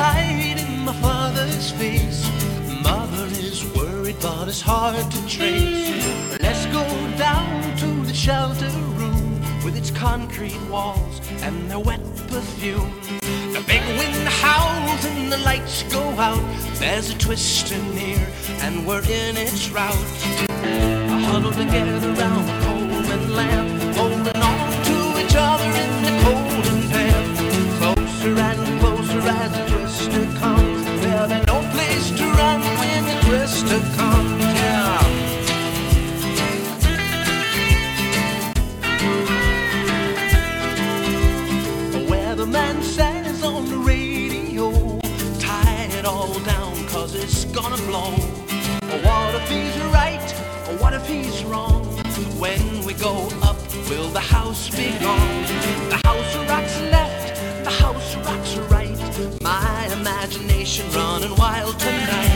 light in my father's face. Mother is worried, but it's hard to trace. Let's go down to the shelter room with its concrete walls and their wet perfume. The big wind howls and the lights go out. There's a twister near and we're in its route. Huddled together round the Coleman lamp, holding on to each other in the cold and damp. Closer and closer as the twister comes. There'll be no place to run when the twister comes. Yeah. The man says on the radio, tie it all down cause it's gonna blow. What if he's right, or what if he's wrong? When we go up, will the house be gone? The house rocks left, the house rocks right. My imagination running wild tonight.